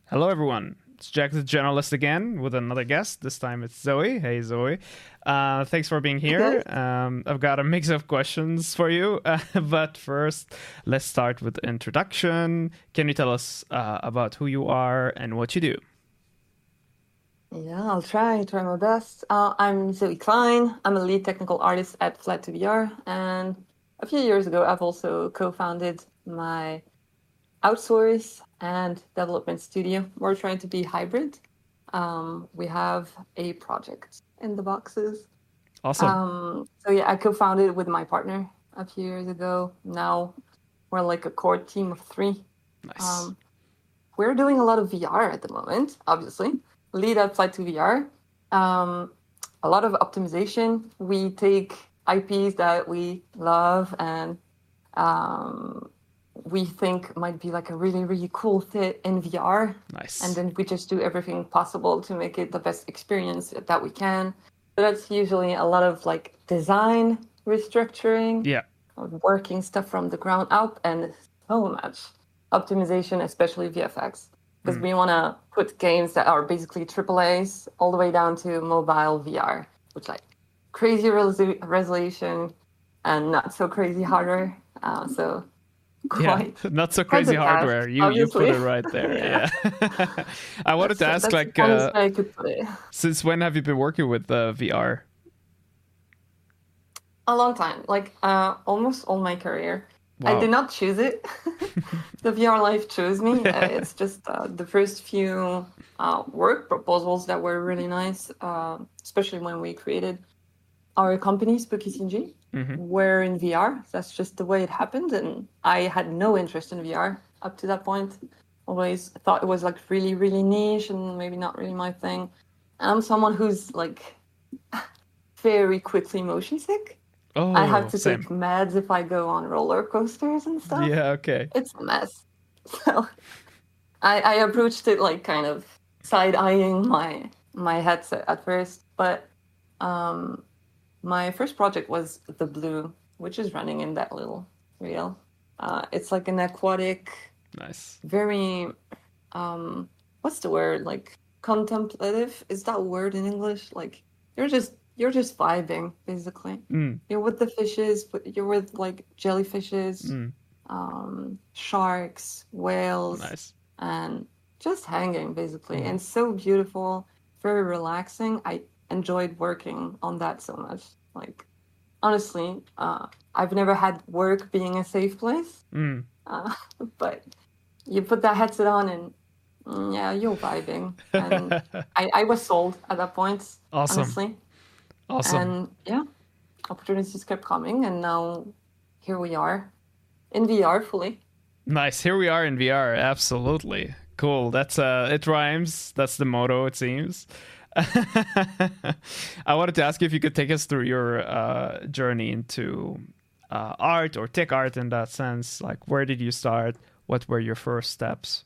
Hello, everyone. It's Jack the Journalist again with another guest. This time it's Zoe. Hey, Zoe. Thanks for being Okay. here. I've got a mix of questions for you. But first, let's start with the introduction. Can you tell us about who you are and what you do? Yeah, I'll try my best. I'm Zoe Klein. I'm a lead technical artist at Flat2VR, and a few years ago, I've also co-founded my outsource and development studio. We're trying to be hybrid. We have a project in the boxes. Awesome. So yeah, I co-founded with my partner a few years ago. Now we're like a core team of three. Nice. Um, we're doing a lot of VR at the moment, obviously. Lead at Flight2VR. Um, a lot of optimization. We take IPs that we love and um, we think might be like a really, really cool fit in VR. And Nice. then we just do everything possible to make it the best experience that we can. So that's usually a lot of like design restructuring, Yeah. working stuff from the ground up, and so much optimization, especially VFX, because Mm. we want to put games that are basically AAAs all the way down to mobile VR, which like crazy resolution and not so crazy hardware. So Yeah, quite not so quite crazy the task, hardware. You put obviously. it right there. Yeah, Yeah. I wanted to ask, that's the like, honest way I could put it. since when have you been working with VR? A long time, like almost all my career. I did Wow. not choose it. The VR life chose me. It's just the first few work proposals that were really nice, especially when we created our company, Spooky CG, Hmm. were in VR. That's just the way it happened. And I had no interest in VR up to that point. Always thought it was like really, really niche and maybe not really my thing. And I'm someone who's like very quickly motion sick. I have Oh, to take same. meds if I go on roller coasters and stuff. Yeah, okay. It's a mess. So I approached it like kind of side eyeing my headset at first, but um, my first project was the Blue, which is running in that little reel. It's like an aquatic, Nice. very what's the word, like contemplative? Is that a word in English? Like you're just vibing basically. Mm, You're with the fishes, but you're with like jellyfishes, mm, sharks, whales, nice. and just hanging basically. Mm. And so beautiful, very relaxing. I enjoyed working on that so much. Like, honestly, I've never had work being a safe place, Mm. uh, but you put that headset on and yeah, you're vibing. And I was sold at that point, Awesome. honestly. Awesome. And yeah, opportunities kept coming, and now here we are in VR fully. Nice. Here we are in VR. Absolutely. Cool. That's it rhymes. That's the motto, it seems. I wanted to ask you if you could take us through your journey into art or tech art in that sense. Like, where did you start? What were your first steps?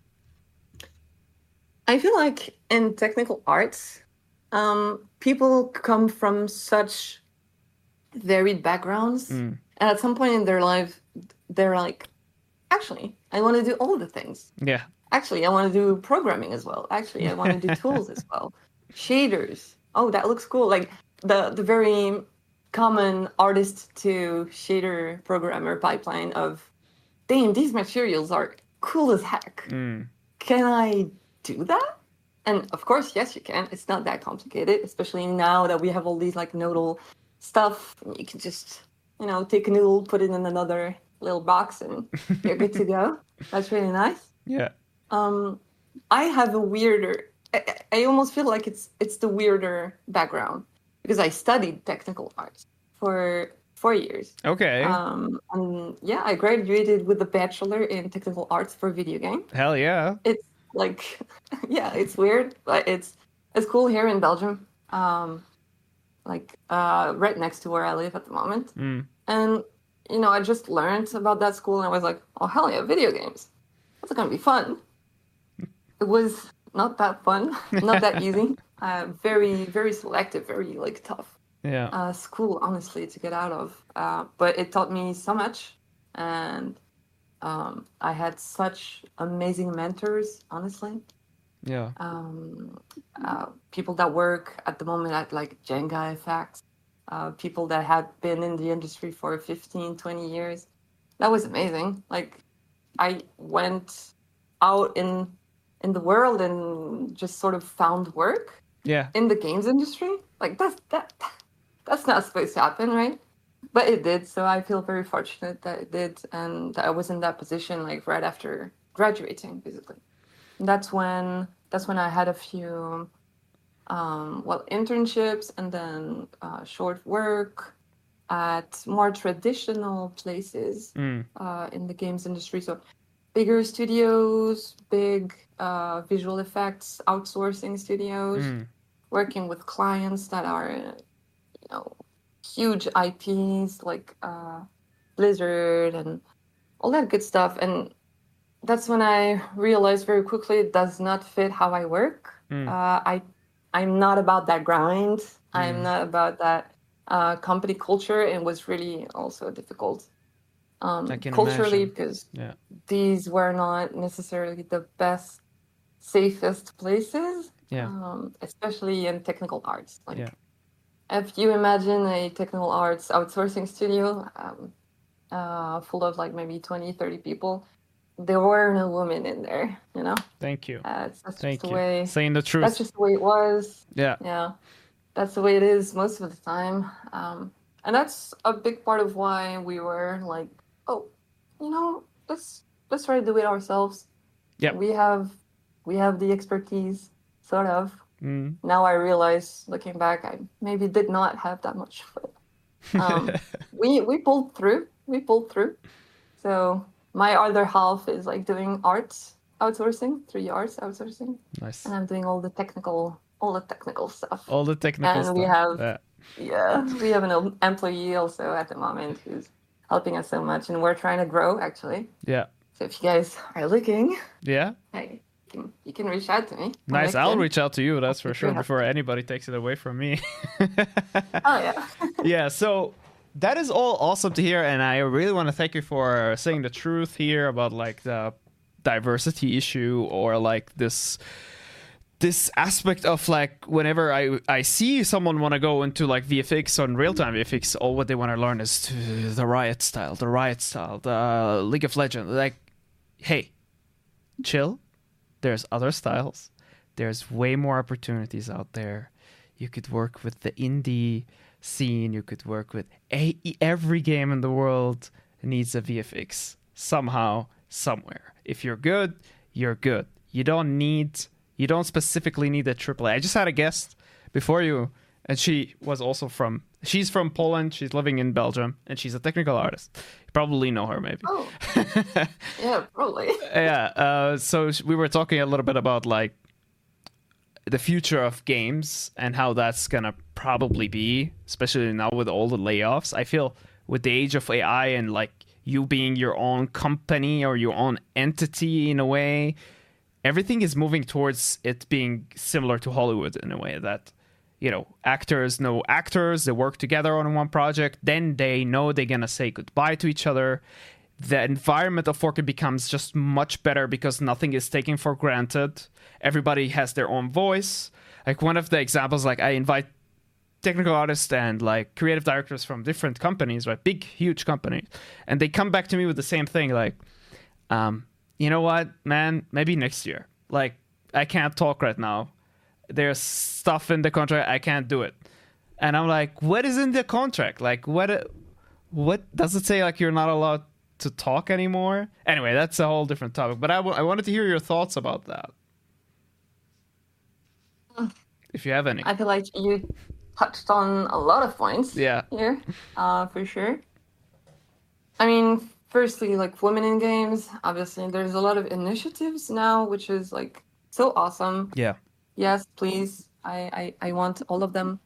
I feel like in technical arts, people come from such varied backgrounds, Mm. and at some point in their life, they're like, actually, I want to do all the things. Yeah. Actually, I want to do programming as well. Actually, I want to do tools as well. Shaders. Oh, that looks cool. Like the very common artist to shader programmer pipeline of, damn, these materials are cool as heck. Mm. Can I do that? And of course, yes, you can. It's not that complicated, especially now that we have all these like nodal stuff. You can just, take a noodle, put it in another little box, and you're good to go. That's really nice. Yeah. Um, I have a weirder. I almost feel like it's the weirder background because I studied technical arts for 4 years. Okay. And yeah, I graduated with a bachelor in technical arts for video game. Hell yeah. It's like, yeah, it's weird, but it's cool here in Belgium. Like right next to where I live at the moment. Mm. And I just learned about that school, and I was like, oh hell yeah, video games. That's gonna be fun. It was not that fun, not that easy. Very, very selective, very like tough Yeah. school, honestly, to get out of. But it taught me so much, and I had such amazing mentors, honestly. Yeah. People that work at the moment at like Jenga Effects, people that had been in the industry for 15, 20 years. That was amazing. Like I went out in the world and just sort of found work Yeah. in the games industry. Like that's not supposed to happen, right? But it did, so I feel very fortunate that it did, and that I was in that position like right after graduating, basically. And that's when I had a few internships and then short work at more traditional places in the games industry. So bigger studios, big visual effects outsourcing studios, working with clients that are, huge IPs like Blizzard and all that good stuff. And that's when I realized very quickly it does not fit how I work. I'm not about that grind. I'm not about that company culture. It was really also difficult I can culturally imagine. because Yeah. these were not necessarily the best, safest places, Yeah. especially in technical arts. Like Yeah. if you imagine a technical arts outsourcing studio full of like maybe 20, 30 people, there were no women in there, Thank you. that's just Thank the you. way Saying the that's truth. just the way it was. Yeah. Yeah, that's the way it is most of the time. And that's a big part of why we were like, oh, let's try to do it ourselves. Yep. We have the expertise, sort of. Now I realize, looking back, I maybe did not have that much foot. We pulled through. We pulled through. So my other half is like doing arts outsourcing, 3D arts outsourcing, Nice. and I'm doing all the technical stuff. All the technical And stuff. we have we have an employee also at the moment who's helping us so much, and we're trying to grow actually. Yeah. So if you guys are looking, Yeah. hey, you can reach out to me. Nice. I'll reach out to you, that's for sure, Yeah. before anybody takes it away from me. Oh yeah. Yeah, so that is all awesome to hear, and I really want to thank you for saying the truth here about like the diversity issue, or like this aspect of like whenever I see someone want to go into like VFX or real-time VFX, all what they want to learn is the Riot style, the League of Legends. Like, hey, chill. There's other styles. There's way more opportunities out there. You could work with the indie scene. You could work with every game in the world needs a VFX somehow, somewhere. If you're good, you're good. You don't specifically need a AAA. I just had a guest before you, and she's from Poland. She's living in Belgium, and she's a technical artist. You probably know her, maybe. Oh. Yeah, probably. Yeah. So we were talking a little bit about like the future of games and how that's gonna probably be, especially now with all the layoffs. I feel with the age of AI and like you being your own company or your own entity in a way, everything is moving towards it being similar to Hollywood in a way that, actors know actors, they work together on one project, then they know they're gonna say goodbye to each other. The environment of work becomes just much better because nothing is taken for granted. Everybody has their own voice. Like one of the examples, like I invite technical artists and like creative directors from different companies, right? Big, huge companies. And they come back to me with the same thing. Like, you know what, man, maybe next year. Like, I can't talk right now. There's stuff in the contract. I can't do it. And I'm like, what is in the contract? Like, what does it say? Like, you're not allowed to talk anymore? Anyway, that's a whole different topic. But I wanted to hear your thoughts about that. If you have any. I feel like you touched on a lot of points Yeah. here, for sure. I mean, firstly, like women in games, obviously, there's a lot of initiatives now, which is like so awesome. Yeah. Yes, please. I want all of them.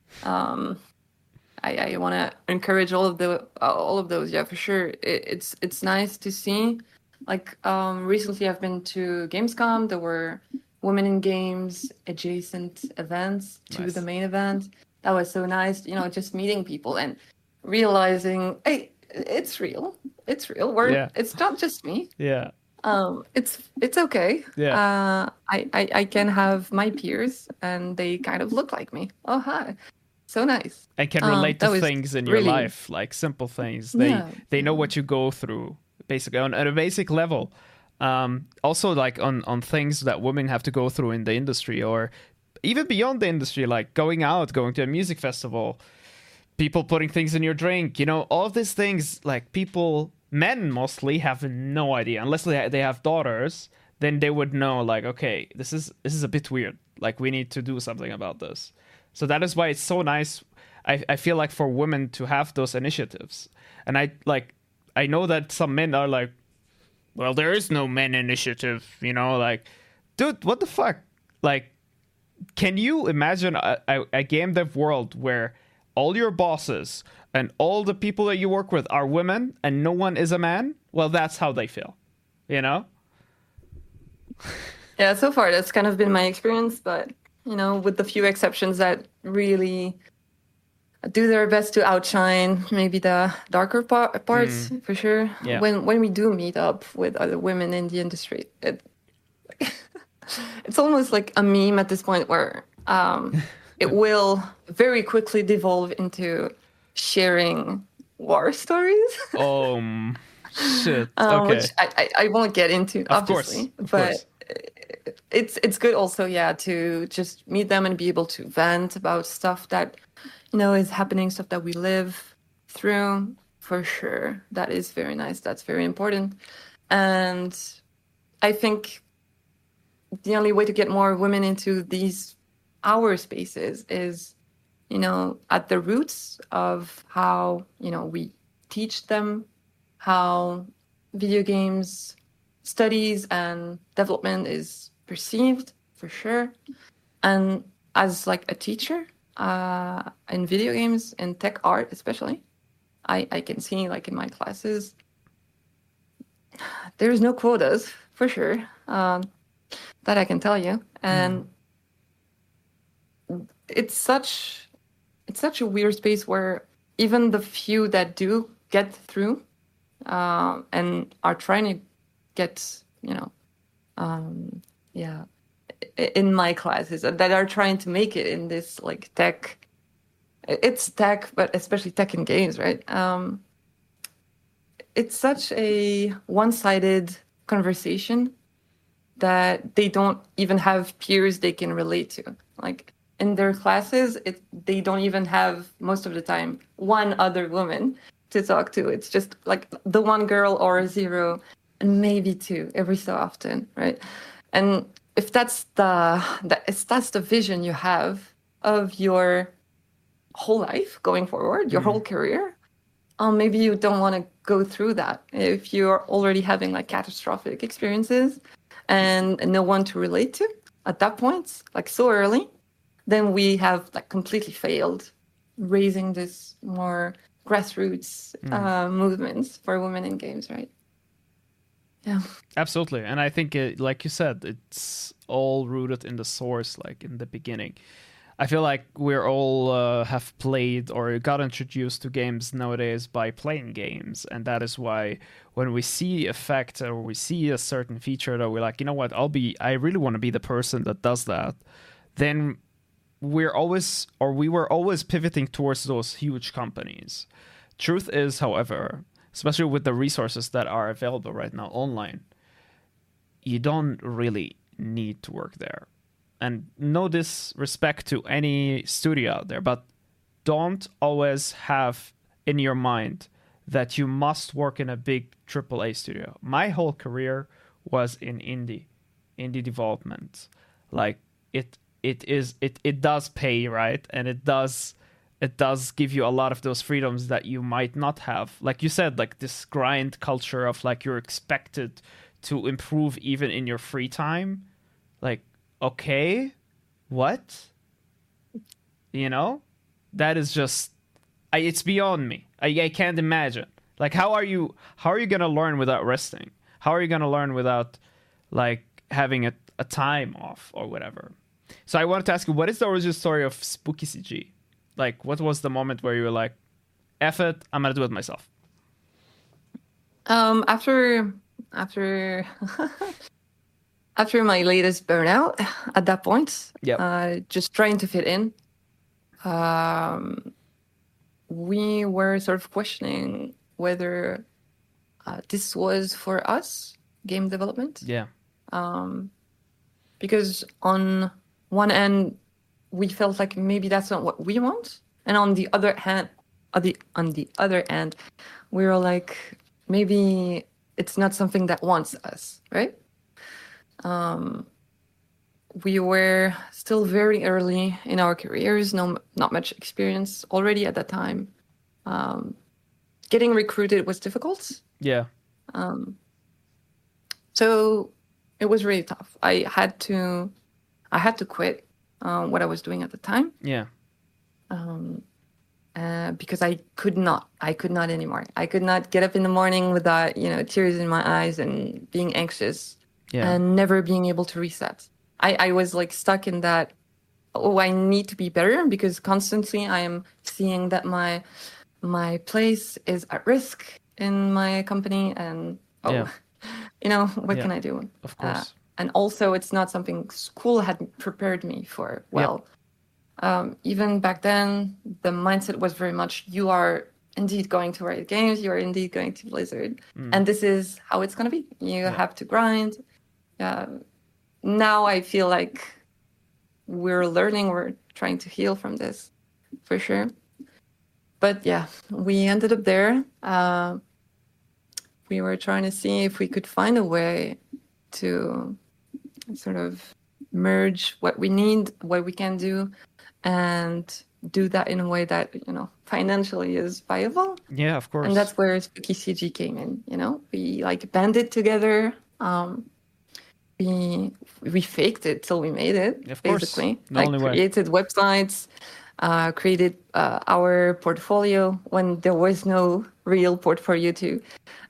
I want to encourage all of those. Yeah, for sure. It's nice to see. Like recently, I've been to Gamescom. There were women in games adjacent events to Nice. the main event. That was so nice. Just meeting people and realizing, hey, it's real. It's real. We're Yeah. it's not just me. Yeah. It's okay. Yeah. I can have my peers and they kind of look like me. Oh hi. So nice. And can relate to That was things in your really life, like simple things. yeah. They know what you go through, basically on at a basic level. Also, like on things that women have to go through in the industry, or even beyond the industry, like going out, going to a music festival, people putting things in your drink. You know, all of these things. Like people, men mostly have no idea unless they have daughters. Then they would know, like, okay, this is a bit weird. Like we need to do something about this. So that is why it's so nice. I feel like for women to have those initiatives, and I know that some men are like, well, there is no men initiative, you know, like, dude, what the fuck? Like, can you imagine a game dev world where all your bosses and all the people that you work with are women and no one is a man? Well, that's how they feel, you know? Yeah, so far that's kind of been my experience, but with the few exceptions that really do their best to outshine maybe the darker parts for sure. Yeah. When we do meet up with other women in the industry, it's almost like a meme at this point where it will very quickly devolve into sharing war stories. Oh, shit. Okay. Which I won't get into, obviously. Of course. It's good also, yeah, to just meet them and be able to vent about stuff that is happening, stuff that we live through, for sure. That is very nice. That's very important. And I think the only way to get more women into our spaces is, at the roots of how, we teach them how video games studies and development is perceived, for sure. And as like a teacher in video games and tech art especially, I can see, like, in my classes, there's no quotas, for sure, that I can tell you. And it's such a weird space where even the few that do get through and are trying to get, in my classes that are trying to make it in this, like, tech. It's tech, but especially tech in games, right? It's such a one-sided conversation that they don't even have peers they can relate to. Like, in their classes, they don't even have, most of the time, one other woman to talk to. It's just like the one girl or zero, and maybe two every so often, right? And if that's the vision you have of your whole life going forward, your whole career, maybe you don't want to go through that. If you're already having, like, catastrophic experiences and no one to relate to at that point, like, so early, then we have, like, completely failed raising this more grassroots movements for women in games, right? Yeah, absolutely. And I think, like you said, it's all rooted in the source, like in the beginning. I feel like we're all have played or got introduced to games nowadays by playing games, and that is why when we see a fact or we see a certain feature that we're like, you know what, I really want to be the person that does that, then we were always pivoting towards those huge companies. Truth is, however, especially with the resources that are available right now online, you don't really need to work there. And no disrespect to any studio out there, but don't always have in your mind that you must work in a big AAA studio. My whole career was in indie development. Like, it does pay, right? And it does give you a lot of those freedoms that you might not have. Like you said, like this grind culture of, like, you're expected to improve even in your free time. Like, okay, what? That is just, it's beyond me. I can't imagine. Like, how are you gonna learn without resting? How are you gonna learn without, like, having a time off or whatever? So I wanted to ask you, what is the origin story of Spooky CG? Like, what was the moment where you were like, F it, I'm gonna do it myself? After after after my latest burnout, at that point, Yep. just trying to fit in, um, we were sort of questioning whether this was for us, game development. Yeah. Because on one end, we felt like maybe that's not what we want, and on the other hand, on the other end, we were like, maybe it's not something that wants us, right? We were still very early in our careers, not much experience already at that time. Getting recruited was difficult. Yeah. So it was really tough. I had to quit what I was doing at the time Yeah. because I could not anymore. I could not get up in the morning without tears in my eyes and being anxious Yeah. and never being able to reset. I was like stuck in that. Oh, I need to be better because constantly I am seeing that my place is at risk in my company, and Yeah. what Yeah. can I do? Of course. And also, it's not something school had prepared me for well. Even back then, the mindset was very much, you are indeed going to Riot Games, you are indeed going to Blizzard, and this is how it's going to be. You have to grind. Now I feel like we're trying to heal from this, for sure. But yeah, we ended up there. We were trying to see if we could find a way to sort of merge what we need, what we can do, and do that in a way that financially is viable. Yeah, of course. And that's where Spooky CG came in. We like banded together. We faked it till we made it. Of course. Basically, The only way. created websites, created our portfolio when there was no real portfolio to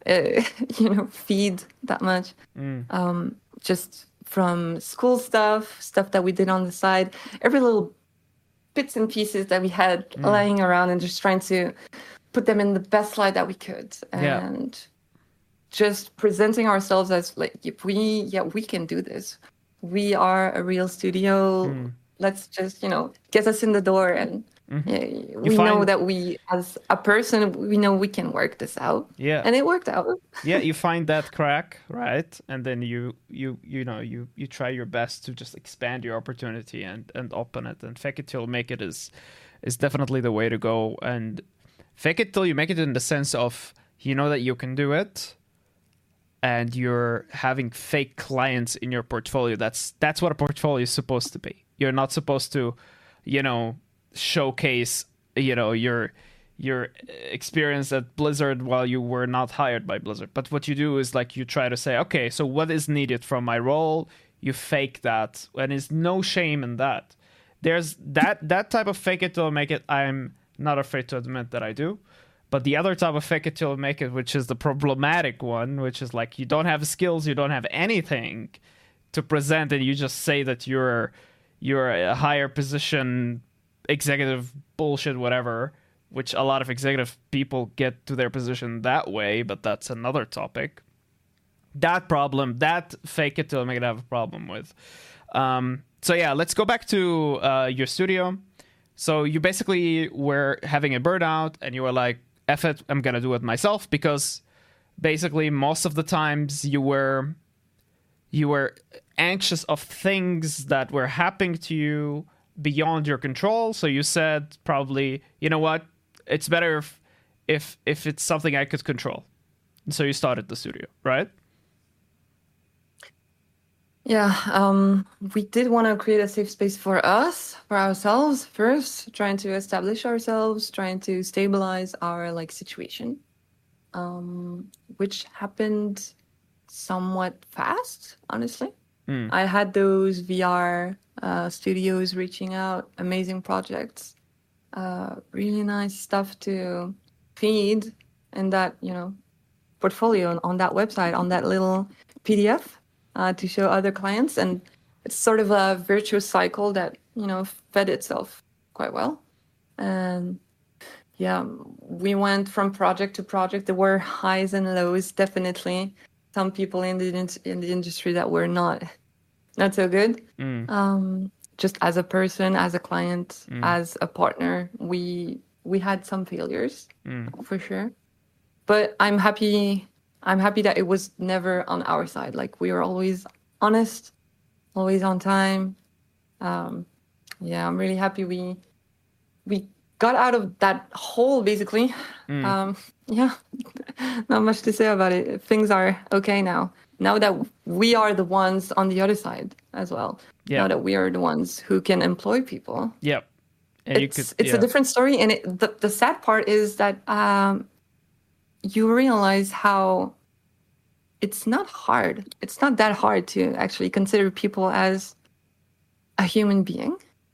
feed that much. Just from school stuff that we did on the side, every little bits and pieces that we had lying around, and just trying to put them in the best light that we could, and just presenting ourselves as like, if we can do this. We are a real studio. Let's just get us in the door, and we know that we, as a person, we know we can work this out. Yeah. And it worked out. Yeah, you find that crack, right? And then you try your best to just expand your opportunity and open it. And fake it till make it is definitely the way to go. And fake it till you make it in the sense of that you can do it, and you're having fake clients in your portfolio. That's what a portfolio is supposed to be. You're not supposed to, showcase, your experience at Blizzard while you were not hired by Blizzard. But what you do is like you try to say, okay, so what is needed from my role? You fake that, and there's no shame in that. There's that type of fake it till make it. I'm not afraid to admit that I do. But the other type of fake it till make it, which is the problematic one, which is like you don't have skills, you don't have anything to present, and you just say that you're a higher position executive bullshit, whatever, which a lot of executive people get to their position that way, but that's another topic. That fake it till make it have a problem with. So yeah, let's go back to your studio. So you basically were having a burnout, and you were like, F it, I'm gonna do it myself, because basically most of the times you were anxious of things that were happening to you beyond your control. So you said probably, you know what, it's better if it's something I could control. And so you started the studio, right? Yeah, we did want to create a safe space for ourselves first, trying to establish ourselves, trying to stabilize our situation, which happened somewhat fast, honestly. I had those VR studios reaching out, amazing projects, really nice stuff to feed in that, portfolio on that website, on that little PDF. To show other clients, and it's sort of a virtuous cycle that fed itself quite well. And yeah, we went from project to project. There were highs and lows, definitely. Some people in the industry that were not so good. Just as a person, as a client, as a partner, we had some failures for sure. But I'm happy. I'm happy that it was never on our side. Like we were always honest, always on time. Yeah, I'm really happy we got out of that hole basically. Yeah, not much to say about it. Things are okay now. Now that we are the ones on the other side as well. Yeah. Now that we are the ones who can employ people. Yep. And It's a different story. And the sad part is that you realize how it's not hard. It's not that hard to actually consider people as a human being.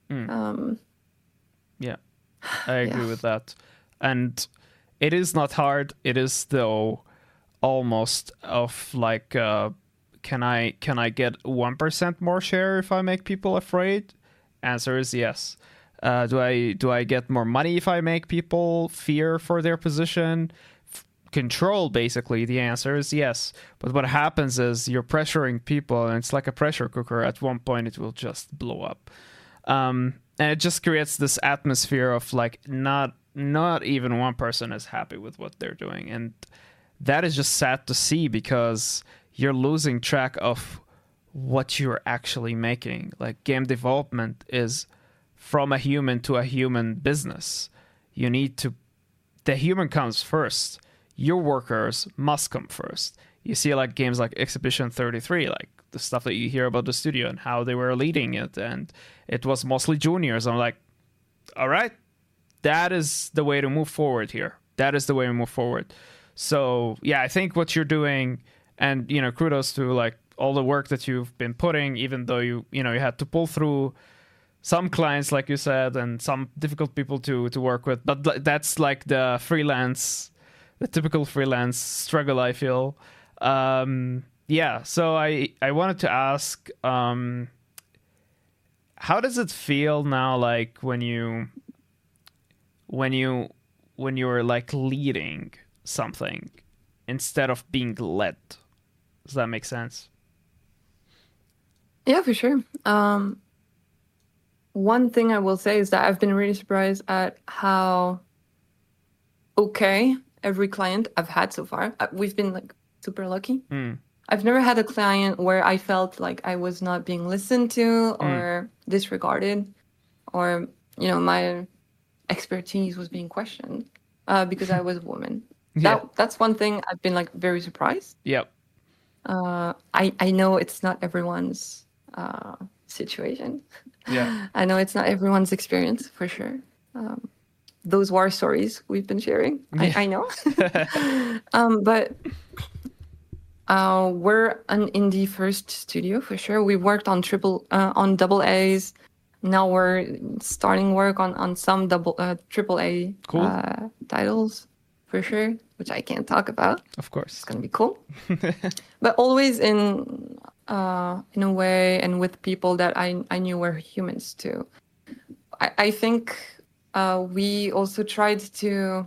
Yeah, I agree with that. And it is not hard. It is though almost of like, can I get 1% more share if I make people afraid? Answer is yes. Do I get more money if I make people fear for their position? Control, basically. The answer is yes. But what happens is you're pressuring people, and it's like a pressure cooker. At one point, it will just blow up. And it just creates this atmosphere of like not even one person is happy with what they're doing, and that is just sad to see because you're losing track of what you're actually making. Like game development is from a human to a human business. The human comes first. Your workers must come first. You see like games like Exhibition 33, like the stuff that you hear about the studio and how they were leading it, and it was mostly juniors. I'm like, all right, that is the way to move forward here. That is the way to move forward. So yeah, I think what you're doing, and kudos to like all the work that you've been putting, even though you had to pull through some clients, like you said, and some difficult people to work with. But that's like the typical freelance struggle, I feel. Yeah, so I wanted to ask, how does it feel now, like when you're like leading something instead of being led? Does that make sense? Yeah, for sure. One thing I will say is that I've been really surprised at how okay every client I've had so far. We've been like super lucky. I've never had a client where I felt like I was not being listened to or disregarded, or my expertise was being questioned because I was a woman. Yeah. That's one thing I've been like very surprised. Yep. I know it's not everyone's situation. Yeah. I know it's not everyone's experience for sure. Those war stories we've been sharing, I know. But we're an indie first studio for sure. We worked on double A's. Now we're starting work on some triple A titles for sure, which I can't talk about. Of course, it's gonna be cool. But always in a way and with people that I knew were humans too. I think we also tried to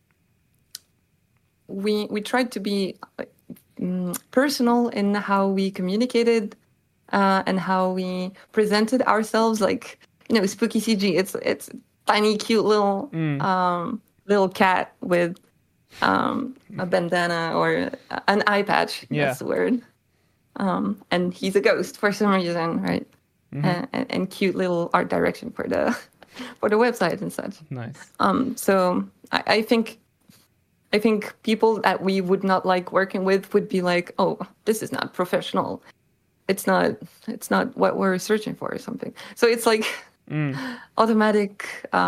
we tried to be personal in how we communicated and how we presented ourselves. Like Spooky CG, it's tiny cute little little cat with a bandana or an eye patch. Yeah. That's the word. And he's a ghost for some reason, right? And cute little art direction for the website and such. Nice. So I think people that we would not like working with would be like, oh, this is not professional. It's not what we're searching for or something. So it's like automatic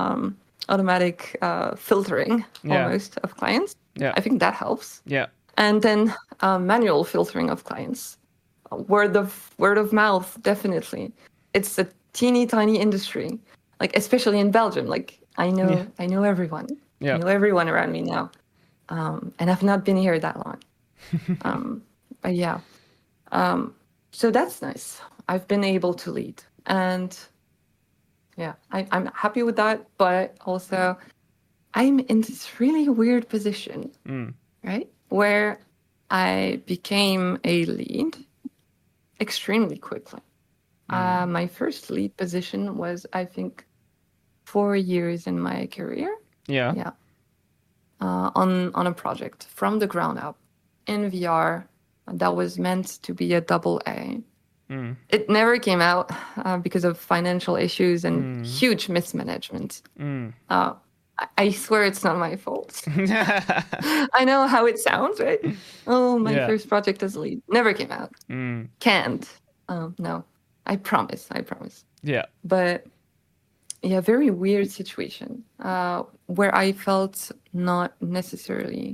filtering almost of clients. Yeah. I think that helps. Yeah. And then manual filtering of clients. Word of mouth, definitely. It's a teeny tiny industry, like especially in Belgium. Like I know everyone. Yeah. I know everyone around me now, and I've not been here that long. But yeah, so that's nice. I've been able to lead, and yeah, I'm happy with that. But also, I'm in this really weird position, right? Where I became a lead extremely quickly. My first lead position was, I think, 4 years in my career. Yeah. Yeah. On a project from the ground up in VR that was meant to be a double A. It never came out because of financial issues and huge mismanagement. I swear it's not my fault. I know how it sounds, right? Oh, my first project as a lead never came out. Can't. No, I promise. Yeah. But yeah, very weird situation where I felt not necessarily,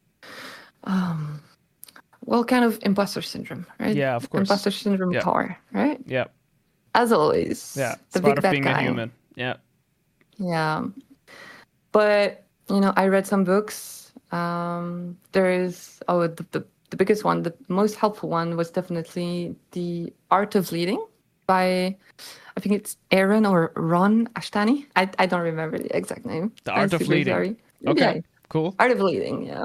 kind of imposter syndrome, right? Yeah, of course. Imposter syndrome car, right? Yeah. As always. Yeah. It's the part big of bad being guy. a human. Yeah. Yeah. But, I read some books. There is, the biggest one, the most helpful one was definitely The Art of Leading by, I think it's Aaron or Ron Ashtani. I don't remember the exact name. The Art of Leading. Sorry. Okay, Yeah. cool. Art of Leading, yeah.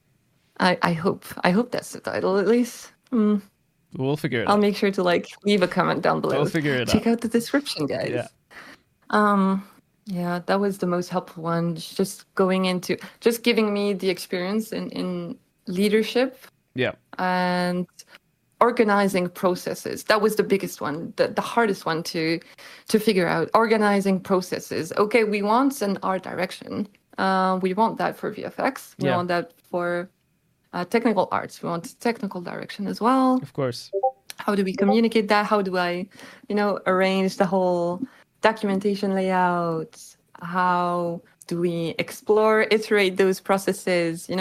I hope that's the title at least. We'll figure it I'll out. make sure to leave a comment down below. We'll figure it Check out. out the description, guys. Yeah. Yeah, that was the most helpful one. Just giving me the experience in leadership Yeah. and organizing processes. That was the biggest one, the hardest one to figure out. Organizing processes. Okay, we want an art direction. We want that for VFX. We want that for technical arts. We want technical direction as well. Of course. How do we communicate that? How do I, arrange the whole documentation layout? How do we explore, iterate those processes?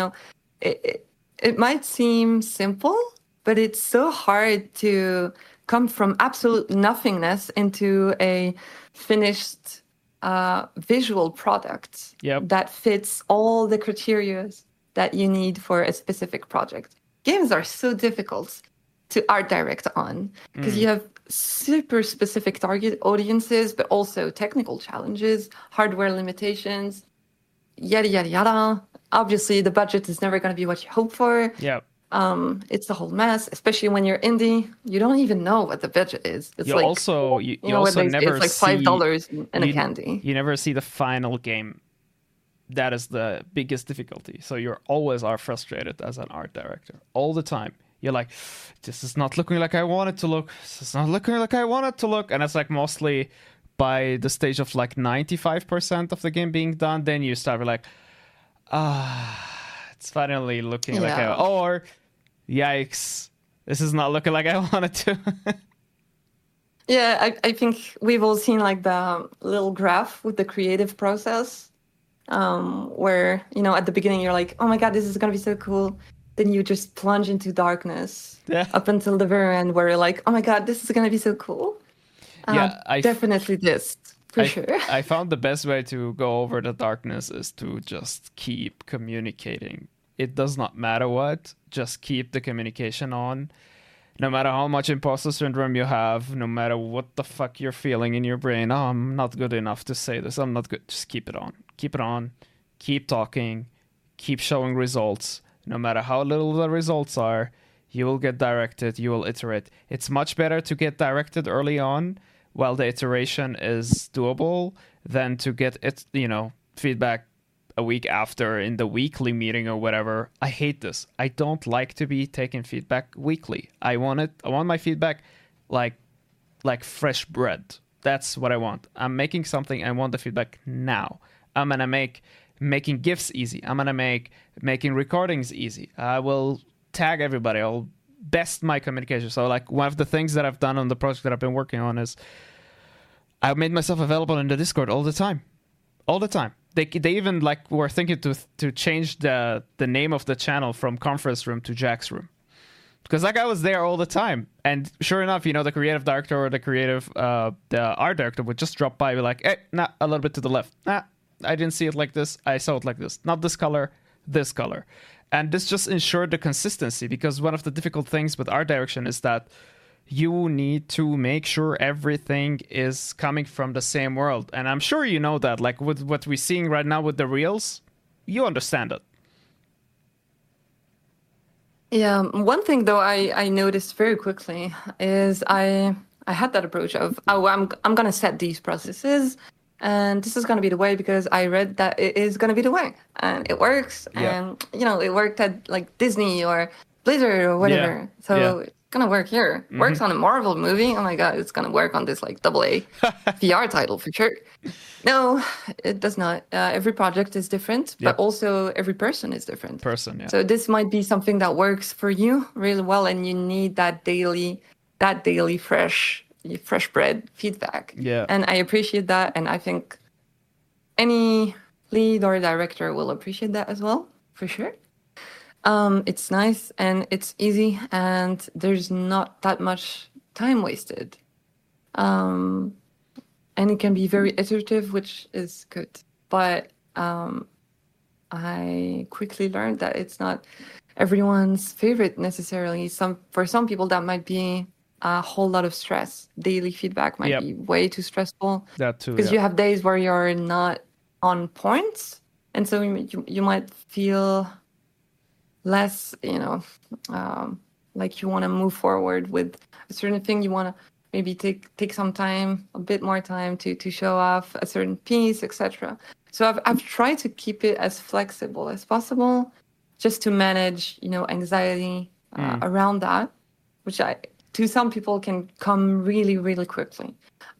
It might seem simple, but it's so hard to come from absolute nothingness into a finished visual product that fits all the criteria that you need for a specific project. Games are so difficult to art direct on because you have super specific target audiences, but also technical challenges, hardware limitations, yada, yada, yada. Obviously, the budget is never going to be what you hope for. Yeah. It's a whole mess, especially when you're indie. You don't even know what the budget is. It's you also never it's like $5 in a candy. You never see the final game. That is the biggest difficulty. So you always are frustrated as an art director all the time. You're like, this is not looking like I want it to look. This is not looking like I want it to look. And it's mostly by the stage of 95% of the game being done, then you start it's finally looking like or yikes, this is not looking like I want it to. Yeah, I think we've all seen the little graph with the creative process, where, at the beginning you're like, oh my God, this is going to be so cool. Then you just plunge into darkness up until the very end where you're like, oh my God, this is going to be so cool. Definitely this, for sure. I found the best way to go over the darkness is to just keep communicating. It does not matter what, just keep the communication on. No matter how much imposter syndrome you have, no matter what the fuck you're feeling in your brain, oh, I'm not good enough to say this, I'm not good. Just keep it on. Keep it on. Keep talking. Keep showing results. No matter how little the results are, you will get directed, you will iterate. It's much better to get directed early on while the iteration is doable than to get it, feedback a week after in the weekly meeting or whatever. I hate this. I don't like to be taking feedback weekly. I want my feedback like fresh bread. That's what I want. I'm making something, I want the feedback now. I'm gonna making GIFs easy. I'm gonna making recordings easy. I will tag everybody. I'll best my communication. So one of the things that I've done on the project that I've been working on is I made myself available in the Discord all the time. They even were thinking to change the name of the channel from Conference Room to Jack's Room, because I was there all the time. And sure enough, the creative director or the art director would just drop by, be like, hey, nah, a little bit to the left. Nah, I didn't see it like this. I saw it like this. Not this color, this color. And this just ensured the consistency, because one of the difficult things with art direction is that, you need to make sure everything is coming from the same world. And I'm sure you know that, like with what we're seeing right now with the reels, you understand it. Yeah, one thing though I noticed very quickly is I had that approach of, oh, I'm gonna set these processes, and this is gonna be the way because I read that it is gonna be the way, and it works, and it worked at like Disney or Blizzard or whatever, so it's gonna work here. Works on a Marvel movie. Oh my god, it's gonna work on this like AA VR title for sure. No, it does not. Every project is different, but also every person is different. So this might be something that works for you really well, and you need that daily fresh bread feedback. Yeah. And I appreciate that, and I think any lead or director will appreciate that as well, for sure. It's nice and it's easy, and there's not that much time wasted. And it can be very iterative, which is good. But I quickly learned that it's not everyone's favorite necessarily. For some people, that might be a whole lot of stress. Daily feedback might be way too stressful. That too, because you have days where you're not on point, and so you might feel less, like you want to move forward with a certain thing. You want to maybe take some time, a bit more time to show off a certain piece, etc. So I've tried to keep it as flexible as possible, just to manage, anxiety around that, which to some people can come really, really quickly.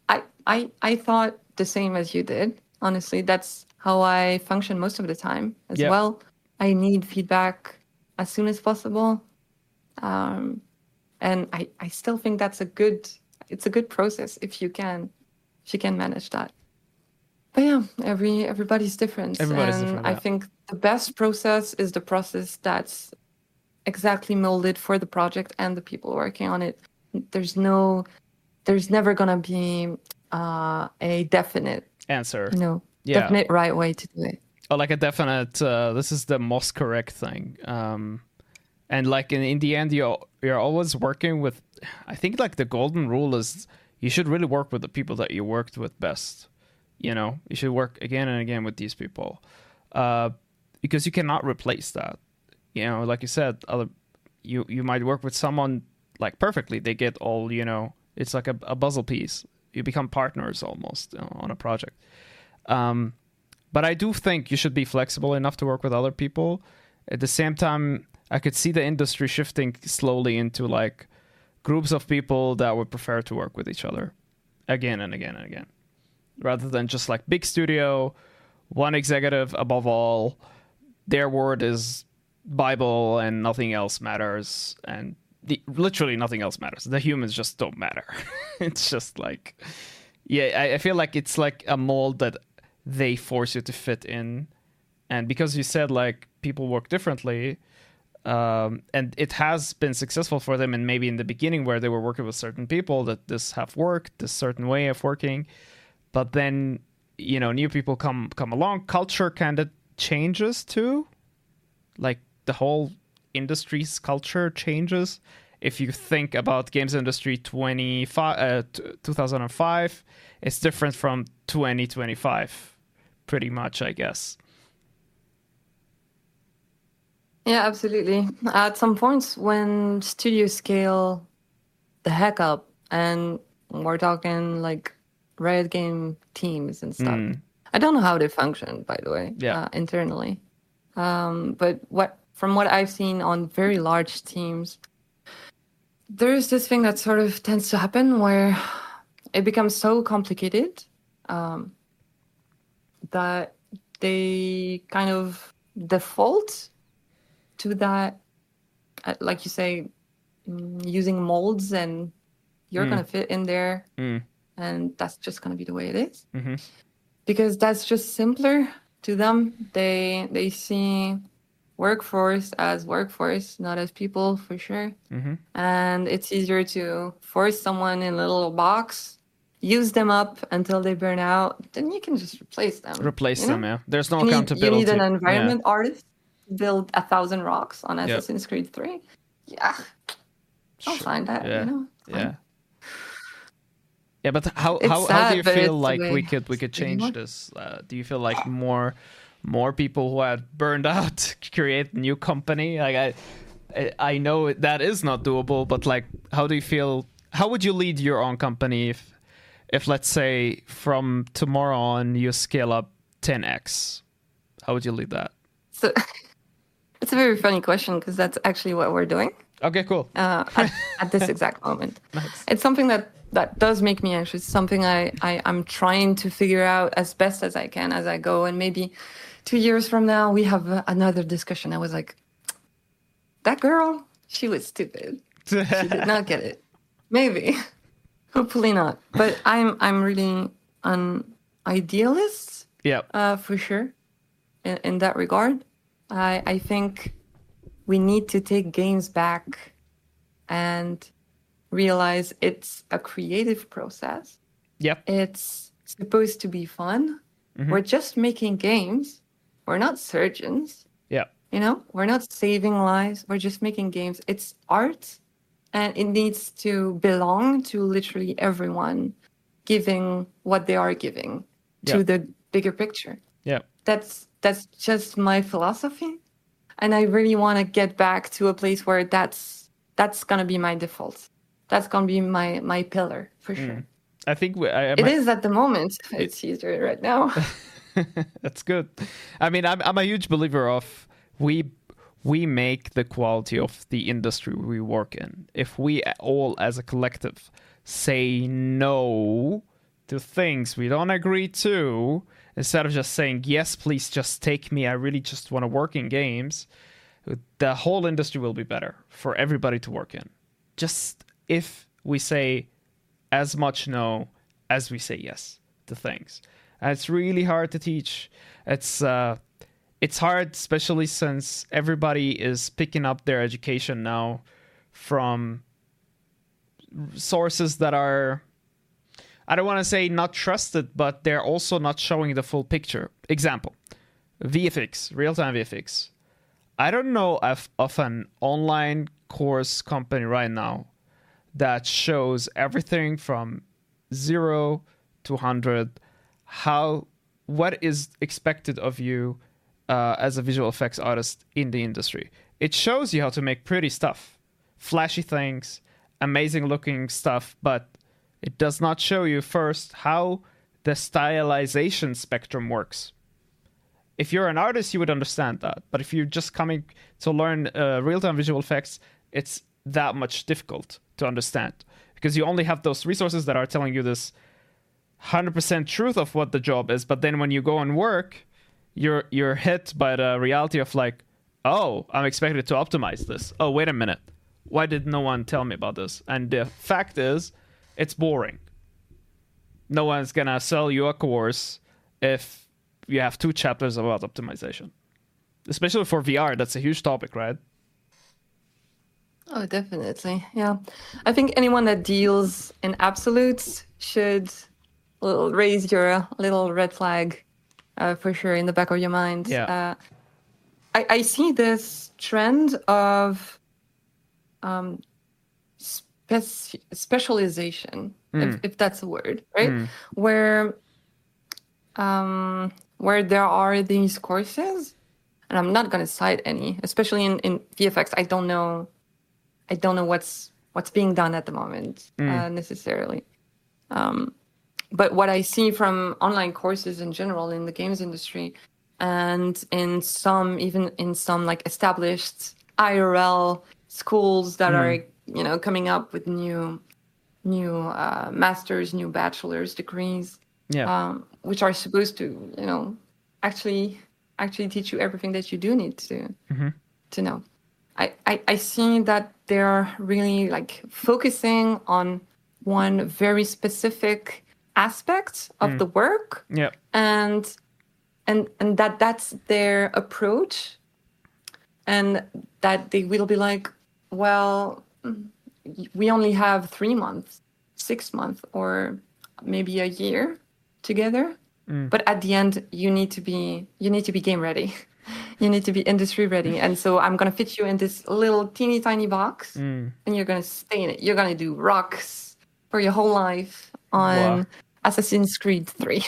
I thought the same as you did. Honestly, that's how I function most of the time as well. I need feedback as soon as possible, and I still think that's it's a good process if you can manage that. But yeah, everybody's different. Different. I think the best process is the process that's exactly molded for the project and the people working on it. There's never gonna be a definite answer. Definite right way to do it. Or like a definite, this is the most correct thing. And like in the end, you're always working with, I think like the golden rule is you should really work with the people that you worked with best. You should work again and again with these people, because you cannot replace that. Like you said, you might work with someone like perfectly. They get all, it's like a puzzle piece. You become partners almost on a project. But I do think you should be flexible enough to work with other people. At the same time, I could see the industry shifting slowly into like groups of people that would prefer to work with each other again and again and again, rather than just like big studio, one executive above all, their word is Bible and nothing else matters, and literally nothing else matters. The humans just don't matter. It's just like, I feel like it's like a mold that they force you to fit in. And because you said like people work differently, and it has been successful for them, and maybe in the beginning where they were working with certain people that this have worked, this certain way of working, but then new people come along, culture kind of changes too, like the whole industry's culture changes. If you think about games industry 2005, it's different from 2025 pretty much, I guess. Yeah, absolutely. At some points when studios scale the heck up, and we're talking like Riot Game teams and stuff. I don't know how they function, by the way, internally. But from what I've seen on very large teams, there's this thing that sort of tends to happen where it becomes so complicated that they kind of default to that, like you say, using molds, and you're going to fit in there, and that's just going to be the way it is. Because that's just simpler to them. They see workforce as workforce, not as people, for sure. And it's easier to force someone in a little box, use them up until they burn out, then you can just replace them. There's no accountability. You need an environment artist to build 1,000 rocks on Assassin's Creed 3. Yeah, I'll find that. Yeah. Yeah, but how It's how do sad, you but feel it's the like we way could it's change anymore. this? Do you feel like more people who had burned out create a new company? Like I know that is not doable, but like how do you feel? How would you lead your own company if let's say from tomorrow on you scale up 10x? How would you lead that? So it's a very funny question because that's actually what we're doing Okay, cool. at this exact moment. Nice. It's something that does make me anxious. Something I'm trying to figure out as best as I can as I go. And maybe 2 years from now, we have another discussion. I was like, that girl, she was stupid. She did not get it. Maybe, hopefully not. But I'm really an idealist, Yeah. for sure, in that regard. I think we need to take games back and realize it's a creative process. Yep. It's supposed to be fun. We're just making games. We're not surgeons. Yeah. You know, we're not saving lives. We're just making games. It's art, and it needs to belong to literally everyone giving what they are giving to Yeah. the bigger picture. Yeah. That's just my philosophy, and I really want to get back to a place where that's gonna be my default. That's gonna be my pillar for sure. I think It is at the moment. It's easier right now. That's good. I mean, I'm a huge believer of we make the quality of the industry we work in. If we all as a collective say no to things we don't agree to, instead of just saying, yes, please just take me, I really just want to work in games, the whole industry will be better for everybody to work in. Just if we say as much no as we say yes to things. And it's really hard to teach. It's hard, especially since everybody is picking up their education now from sources that are, I don't want to say not trusted, but they're also not showing the full picture. Example, VFX, real-time VFX. I don't know of an online course company right now that shows everything from 0 to 100, what is expected of you as a visual effects artist in the industry. It shows you how to make pretty stuff, flashy things, amazing looking stuff, but it does not show you first how the stylization spectrum works. If you're an artist, you would understand that. But if you're just coming to learn real-time visual effects, it's that much difficult to understand because you only have those resources that are telling you this 100% truth of what the job is. But then when you go and work, you're hit by the reality of like, oh, I'm expected to optimize this. Oh, wait a minute. Why did no one tell me about this? And the fact is, it's boring. No one's gonna sell you a course if you have 2 chapters about optimization. Especially for VR, that's a huge topic, right? Oh, definitely. Yeah. I think anyone that deals in absolutes should raise your little red flag for sure in the back of your mind. Yeah. I see this trend of specialization, if that's a word, right? Where there are these courses, and I'm not going to cite any, especially in VFX. I don't know what's being done at the moment necessarily. But what I see from online courses in general in the games industry, and in some like established IRL schools that are coming up with new masters, new bachelor's degrees, which are supposed to actually teach you everything that you do need to know. I see that they're really like focusing on one very specific aspect of the work, and that's their approach, and that they will be like, well, we only have 3 months, 6 months, or maybe a year together, but at the end you need to be game ready. You need to be industry ready. And so I'm going to fit you in this little teeny tiny box, and you're going to stay in it. You're going to do rocks for your whole life. on Wow. Assassin's Creed 3.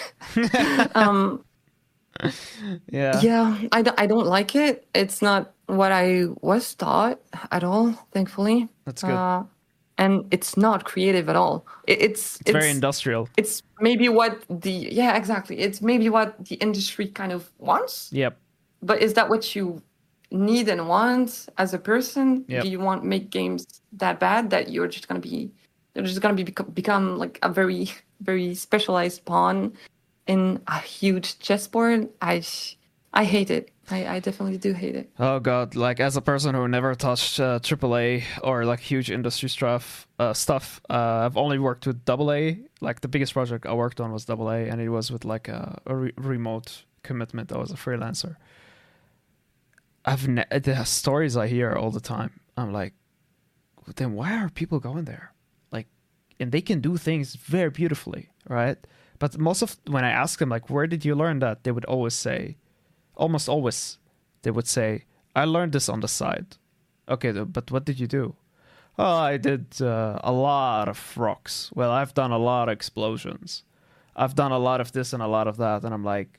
Yeah, Yeah, I don't like it. It's not what I was taught at all, thankfully. that's good. And it's not creative at all. It's very industrial. It's maybe what yeah, exactly. It's maybe what the industry kind of wants. Yep. But is that what you need and want as a person? Yep. Do you want make games that bad that you're just gonna become like a very very specialized pawn in a huge chessboard? I hate it. I definitely do hate it. Oh god, like as a person who never touched AAA or like huge industry stuff, I've only worked with AA. Like the biggest project I worked on was AA, and it was with like a remote commitment. I was a freelancer. The stories I hear all the time, I'm like, then why are people going there? Like, and they can do things very beautifully, right? But most of when I ask them like, where did you learn that? They would always say, almost always, they would say, I learned this on the side. Okay, but what did you do? Oh, I did a lot of rocks. Well, I've done a lot of explosions. I've done a lot of this and a lot of that. And I'm like,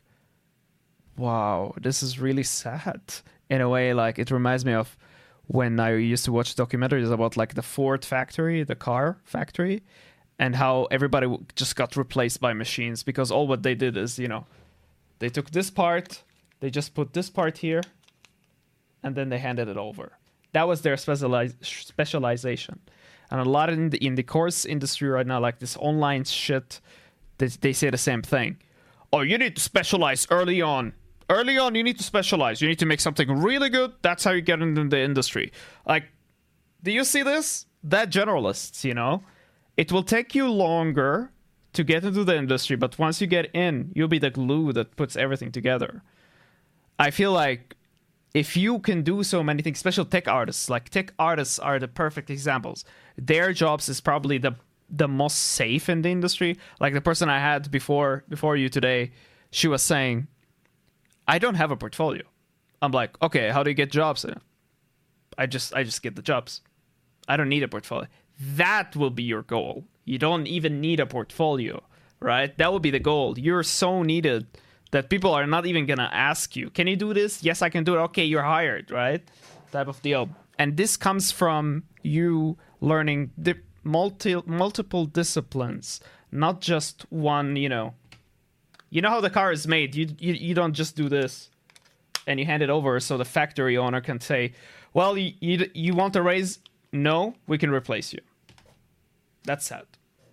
wow, this is really sad. In a way, like it reminds me of when I used to watch documentaries about like the Ford factory, the car factory, and how everybody just got replaced by machines because all what they did is, they took this part, they just put this part here, and then they handed it over. That was their specialization. And a lot in the course industry right now, like this online shit, they say the same thing. Oh, you need to specialize early on. Early on, you need to specialize. You need to make something really good. That's how you get into the industry. Like, do you see this? That generalists, it will take you longer to get into the industry, but once you get in, you'll be the glue that puts everything together. I feel like if you can do so many things, especially tech artists are the perfect examples. Their jobs is probably the most safe in the industry. Like the person I had before you today, she was saying, I don't have a portfolio. I'm like, okay, how do you get jobs? I just get the jobs. I don't need a portfolio. That will be your goal. You don't even need a portfolio, right? That will be the goal. You're so needed that people are not even gonna ask you, can you do this? Yes, I can do it. Okay, you're hired, right? Type of deal. And this comes from you learning the multiple disciplines, not just one, You know how the car is made. You don't just do this and you hand it over so the factory owner can say, well, you want a raise? No, we can replace you. That's sad.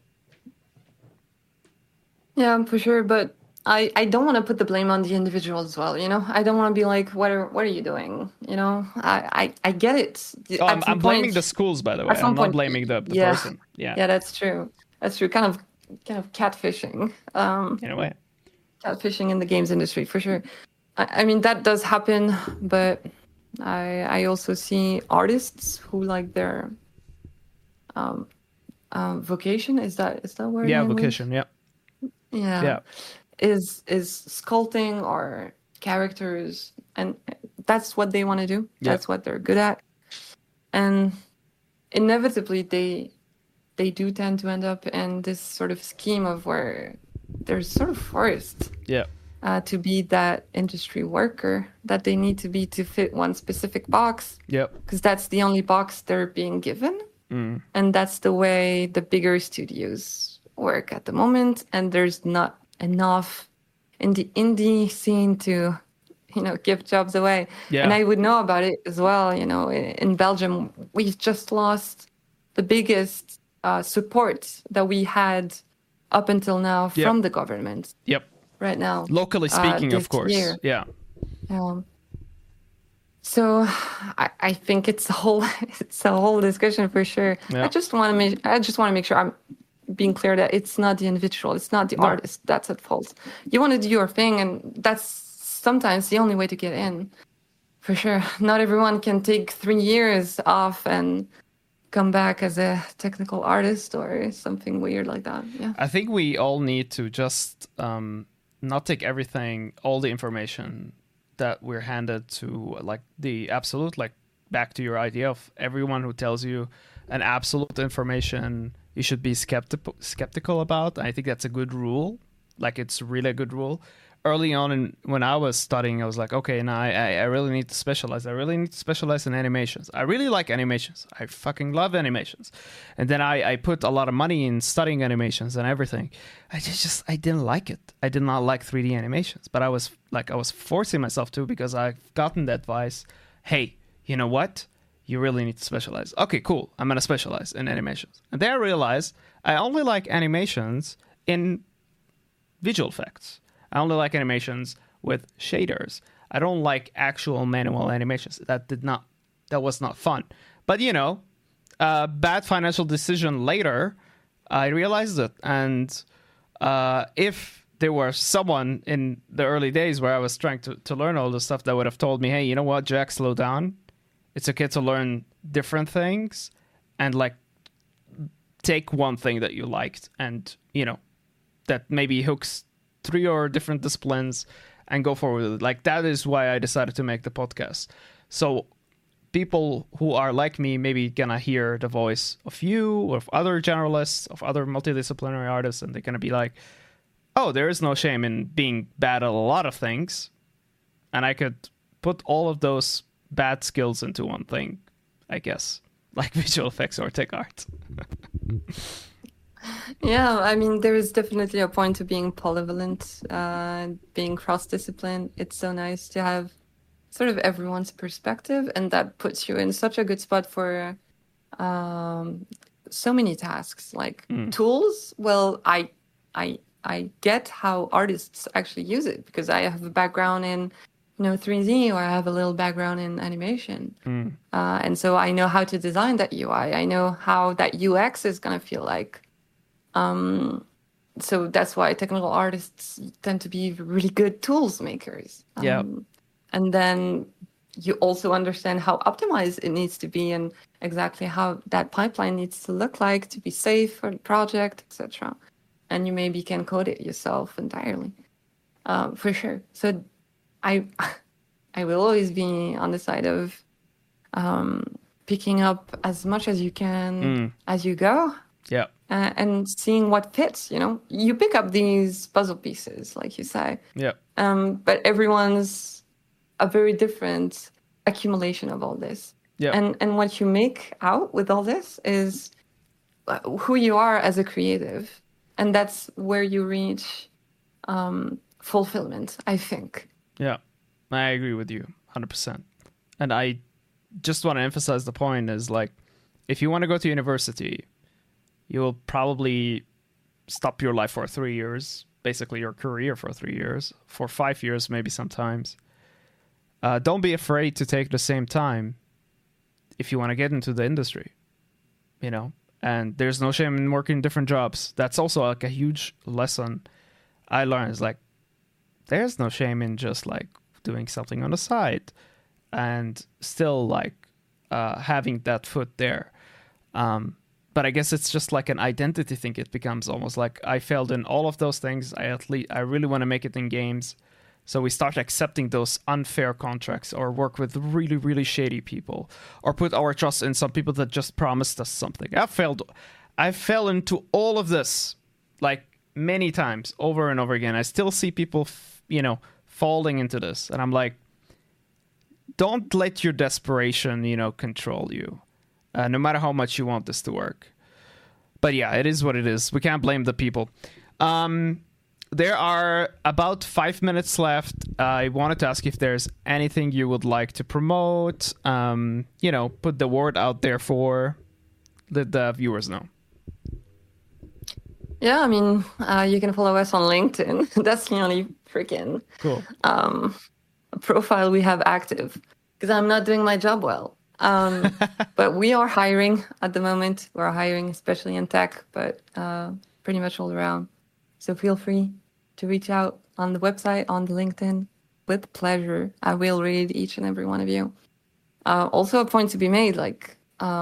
Yeah, for sure. But I don't want to put the blame on the individual as well. I don't want to be like, what are you doing? I get it. Oh, I'm blaming the schools, by the way. I'm not blaming the person. Yeah, that's true. That's true. Kind of catfishing. In a way. Catfishing in the games industry, for sure. I mean, that does happen, but I also see artists who like their vocation. Is that word? Yeah, vocation. Yeah. Yeah. Is sculpting or characters, and that's what they want to do. Yeah. That's what they're good at, and inevitably they do tend to end up in this sort of scheme of where they're sort of forced to be that industry worker that they need to be to fit one specific box. Yep. Because that's the only box they're being given. Mm. And that's the way the bigger studios work at the moment. And there's not enough in the indie scene to, give jobs away. Yeah. And I would know about it as well. In Belgium, we've just lost the biggest support that we had up until now from the government. Yep. Right now. Locally speaking, of course. Year. Yeah. So I think it's a whole discussion for sure. Yeah. I just want to make sure I'm being clear that it's not the individual, it's not the artist that's at fault. You want to do your thing, and that's sometimes the only way to get in. For sure. Not everyone can take 3 years off and come back as a technical artist or something weird like that. Yeah. I think we all need to just not take everything, all the information that we're handed to like the absolute, like back to your idea of everyone who tells you an absolute information you should be skeptical about. I think that's a good rule. Like, it's really a good rule. Early on, when I was studying, I was like, okay, now I really need to specialize. I really need to specialize in animations. I really like animations. I fucking love animations. And then I put a lot of money in studying animations and everything. I didn't like it. I did not like 3D animations, but I was forcing myself to, because I've gotten the advice, hey, you know what? You really need to specialize. Okay, cool. I'm going to specialize in animations. And then I realized I only like animations in visual effects. I only like animations with shaders. I don't like actual manual animations. That was not fun. But, bad financial decision later, I realized it. And if there were someone in the early days where I was trying to learn all this stuff that would have told me, hey, you know what, Jack, slow down. It's okay to learn different things and take one thing that you liked and, that maybe hooks 3 or different disciplines and go forward with it. That is why I decided to make the podcast. So people who are like me maybe gonna hear the voice of you or of other generalists, of other multidisciplinary artists, and they're gonna be like, oh, there is no shame in being bad at a lot of things. And I could put all of those bad skills into one thing, I guess, like visual effects or tech art. Yeah, I mean, there is definitely a point to being polyvalent, being cross-discipline. It's so nice to have sort of everyone's perspective, and that puts you in such a good spot for so many tasks. Like tools, well, I get how artists actually use it, because I have a background in 3D, or I have a little background in animation. And so I know how to design that UI. I know how that UX is going to feel like. So that's why technical artists tend to be really good tools makers. And then you also understand how optimized it needs to be and exactly how that pipeline needs to look like to be safe for the project, etc. And you maybe can code it yourself entirely, for sure. So I will always be on the side of picking up as much as you can as you go. Yeah. And seeing what fits, you pick up these puzzle pieces, like you say. Yeah. But everyone's a very different accumulation of all this. Yeah. And what you make out with all this is who you are as a creative. And that's where you reach fulfillment, I think. Yeah, I agree with you 100%. And I just want to emphasize the point is if you want to go to university, you will probably stop your life for 3 years, basically your career for 3 years, for 5 years, maybe sometimes. Don't be afraid to take the same time if you want to get into the industry, and there's no shame in working different jobs. That's also a huge lesson I learned is there's no shame in just doing something on the side and still having that foot there. But I guess it's just an identity thing. It becomes almost I failed in all of those things. I really want to make it in games. So we start accepting those unfair contracts or work with really, really shady people or put our trust in some people that just promised us something. I fell into all of this many times over and over again. I still see people, falling into this. And I'm don't let your desperation, control you. No matter how much you want this to work. But yeah, it is what it is. We can't blame the people. There are about 5 minutes left. I wanted to ask if there's anything you would like to promote, put the word out there for the viewers know. Yeah, I mean, you can follow us on LinkedIn. That's the only freaking cool profile we have active, because I'm not doing my job well. But we are hiring at the moment. We're hiring, especially in tech, but pretty much all around. So feel free to reach out on the website, on the LinkedIn, with pleasure. I will read each and every one of you. Also, a point to be made, like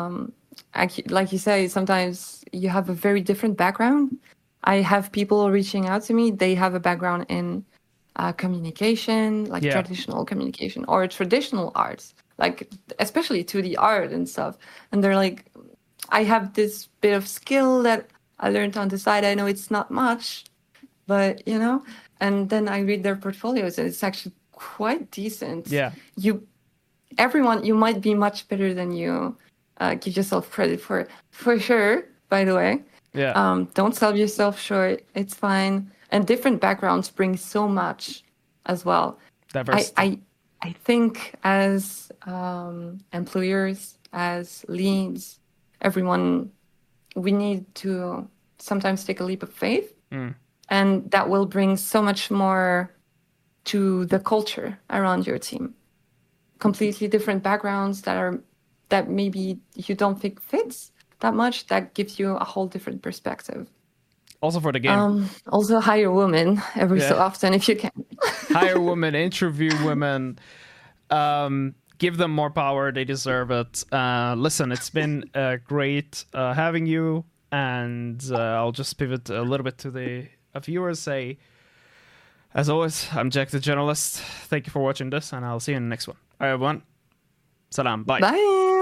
you say, sometimes you have a very different background. I have people reaching out to me. They have a background in communication, traditional communication or traditional arts, especially 2D art and stuff. And they're like, I have this bit of skill that I learned on the side. I know it's not much, but and then I read their portfolios and it's actually quite decent. Yeah. You might be much better than you give yourself credit for sure, by the way. Yeah. Don't sell yourself short. It's fine. And different backgrounds bring so much as well. Diversity. I think as employers, as leads, everyone, we need to sometimes take a leap of faith. And that will bring so much more to the culture around your team. Completely different backgrounds that maybe you don't think fits that much, that gives you a whole different perspective. Also for the game. Also hire women every so often if you can. Hire women, interview women, give them more power. They deserve it. Listen, it's been great having you. And I'll just pivot a little bit to the viewers. Say, as always, I'm Jack the Journalist. Thank you for watching this, and I'll see you in the next one. All right, everyone. Salam. Bye. Bye.